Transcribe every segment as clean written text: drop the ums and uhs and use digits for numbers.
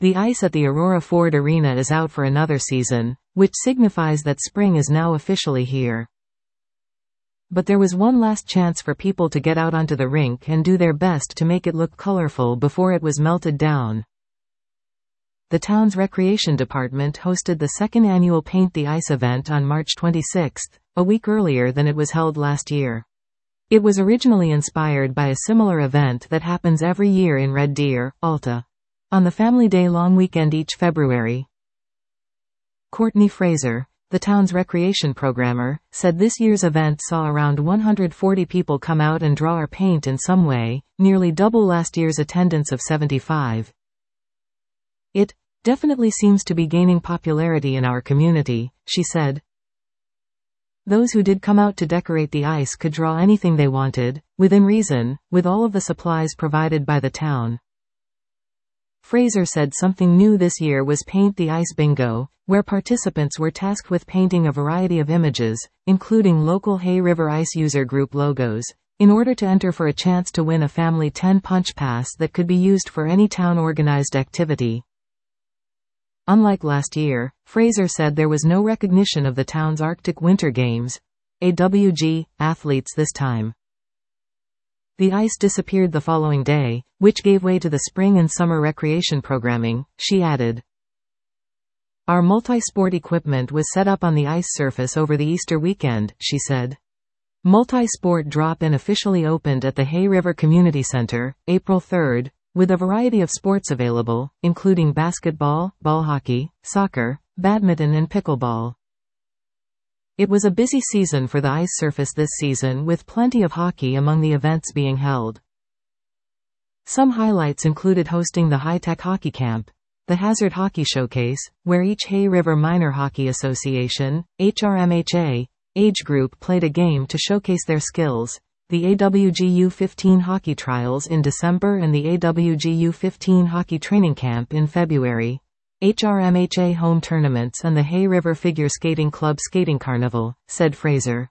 The ice at the Aurora Ford Arena is out for another season, which signifies that spring is now officially here. But there was one last chance for people to get out onto the rink and do their best to make it look colorful before it was melted down. The town's recreation department hosted the second annual Paint the Ice event on March 26, a week earlier than it was held last year. It was originally inspired by a similar event that happens every year in Red Deer, Alta, on the Family Day long weekend each February. Courtney Fraser, the town's recreation programmer, said this year's event saw around 140 people come out and draw or paint in some way, nearly double last year's attendance of 75. It definitely seems to be gaining popularity in our community, she said. Those who did come out to decorate the ice could draw anything they wanted, within reason, with all of the supplies provided by the town. Fraser said something new this year was Paint the Ice Bingo, where participants were tasked with painting a variety of images, including local Hay River Ice User Group logos, in order to enter for a chance to win a Family 10 Punch Pass that could be used for any town-organized activity. Unlike last year, Fraser said there was no recognition of the town's Arctic Winter Games, AWG, athletes this time. The ice disappeared the following day, which gave way to the spring and summer recreation programming, she added. Our multi-sport equipment was set up on the ice surface over the Easter weekend, she said. Multi-sport drop-in officially opened at the Hay River Community Center, April 3rd, with a variety of sports available, including basketball, ball hockey, soccer, badminton and pickleball. It was a busy season for the ice surface this season, with plenty of hockey among the events being held. Some highlights included hosting the High-Tech Hockey Camp, the Hazard Hockey Showcase, where each Hay River Minor Hockey Association, HRMHA, age group played a game to showcase their skills, the AWG U15 Hockey Trials in December and the AWG U15 Hockey Training Camp in February, HRMHA home tournaments and the Hay River Figure Skating Club Skating Carnival, said Fraser.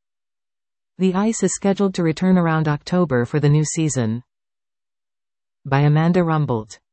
The ice is scheduled to return around October for the new season. By Amanda Rumbold.